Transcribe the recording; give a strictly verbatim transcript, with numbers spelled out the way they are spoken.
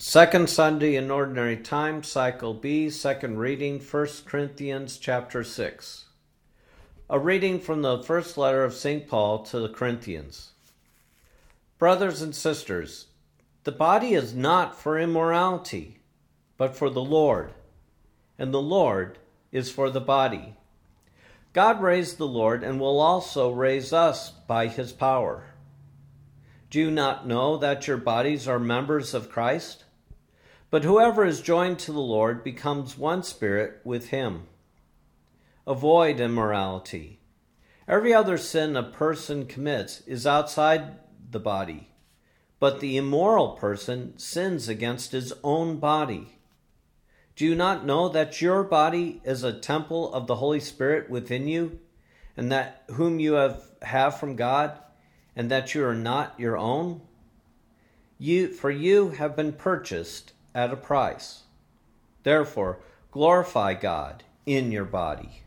Second Sunday in Ordinary Time, Cycle B, second reading, First Corinthians chapter six. A reading from the first letter of Saint Paul to the Corinthians. Brothers and sisters, the body is not for immorality, but for the Lord, and the Lord is for the body. God raised the Lord and will also raise us by his power. Do you not know that your bodies are members of Christ? But whoever is joined to the Lord becomes one spirit with him. Avoid immorality. Every other sin a person commits is outside the body, but the immoral person sins against his own body. Do you not know that your body is a temple of the Holy Spirit within you, and that whom you have, have from God, and that you are not your own? You, for you have been purchased at a price. Therefore, glorify God in your body.